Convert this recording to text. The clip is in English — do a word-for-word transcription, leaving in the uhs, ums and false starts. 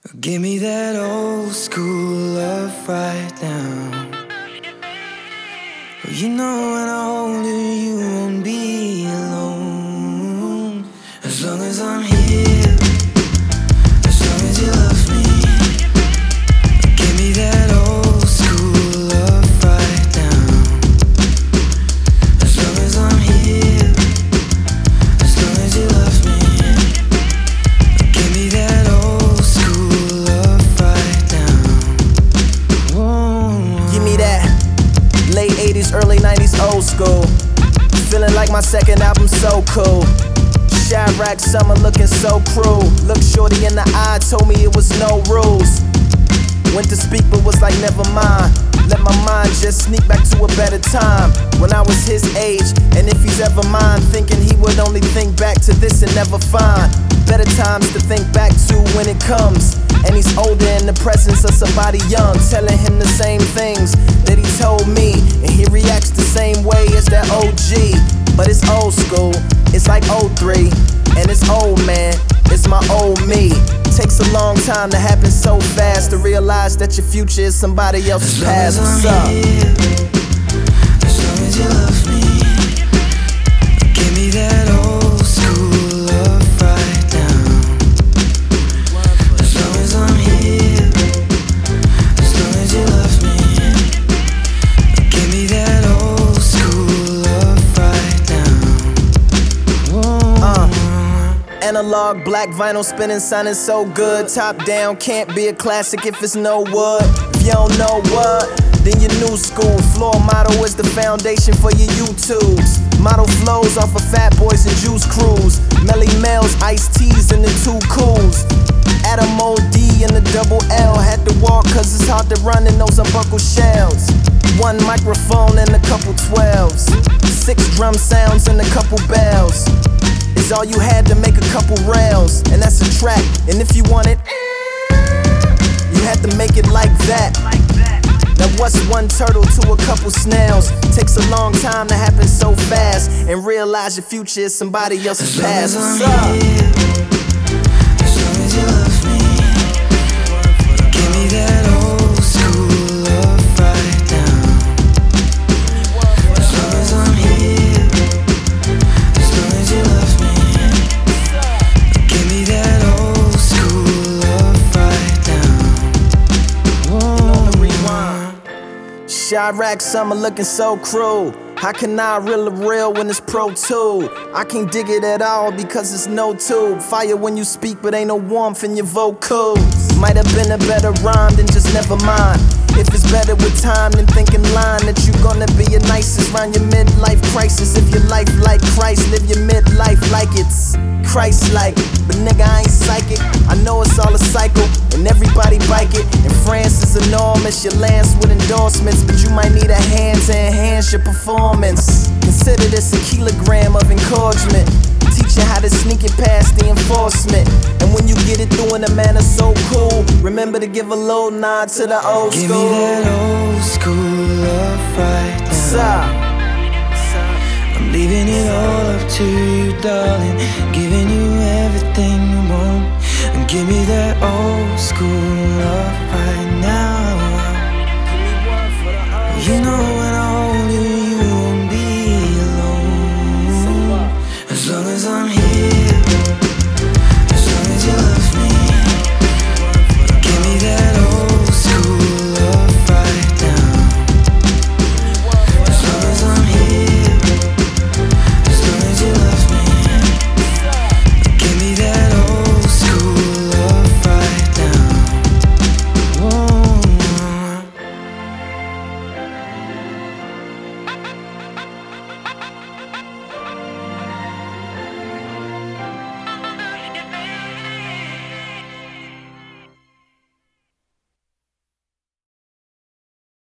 Give me that old school love right now. You know when I hold you, you won't be alone. As long as I'm here, as long as you love me. Give me that old school love right now. As long as I'm here, as long as you love me. Give me that old school love right now. Whoa. Give me that late eighties, early nineties, old school. Feeling like my second album so cool. Chirac summer looking so cruel. Looked shorty in the eye, told me it was no rules. Went to speak but was like never mind. Let my mind just sneak back to a better time when I was his age. And if he's ever mine, thinking he would only think back to this and never find better times to think back to when it comes. And he's older in the presence of somebody young, telling him the same things that he told me. And he reacts the same way as that O G. But it's old school, it's like oh three. And it's old man, it's my old me. Takes a long time to happen so fast, to realize that your future is somebody else's past. What's up? As long as you love me. Give me that old school love right now. As long as I'm here, as long as you love me. Give me that old school love right now. Whoa. Uh. Analog, black vinyl spinning, sounding so good. Top down, can't be a classic if it's no wood. If you don't know what, then your new school. Floor motto is the foundation for your YouTubes. Model flows off of Fat Boys and Juice Crews. Melly Mel's, Iced Teas, and the Two Cools. Adam O D and the double L. Had to walk cause it's hard to run in those unbuckled shells. One microphone and a couple twelves. Six drum sounds and a couple bells. It's all you had to make a couple rails. And that's a track, and if you want it, you had to make it like that. Now what's one turtle to a couple snails? Takes a long time to happen so fast, and realize your future is somebody else's past. What's up? As long as you love me. Give me that old school love right now. As long as I'm here, as long as you love me. Give me that old school love right now. Whoa. Chirac summer looking so cruel. How can I reel a real when it's Pro Tool? I can't dig it at all because it's no tube. Fire when you speak but ain't no warmth in your vocals. Might have been a better rhyme than just never mind. If it's better with time than thinking line that you gonna be your nicest round your midlife crisis. If your life like Christ, live your midlife like it's Christ-like. But nigga, I ain't psychic. I know it's all a cycle, and everybody bike it. And France is enormous, your lance with endorsements, but you might need a hand to enhance your performance. Consider this a kilogram of encouragement, teaching how to sneak it past the enforcement. And when you get it through in a manner so cool, remember to give a little nod to the old Give school. me that old school love right now. What's up? I'm leaving it all up to you, darling. Giving you everything you want. And give me that old school love right now. You know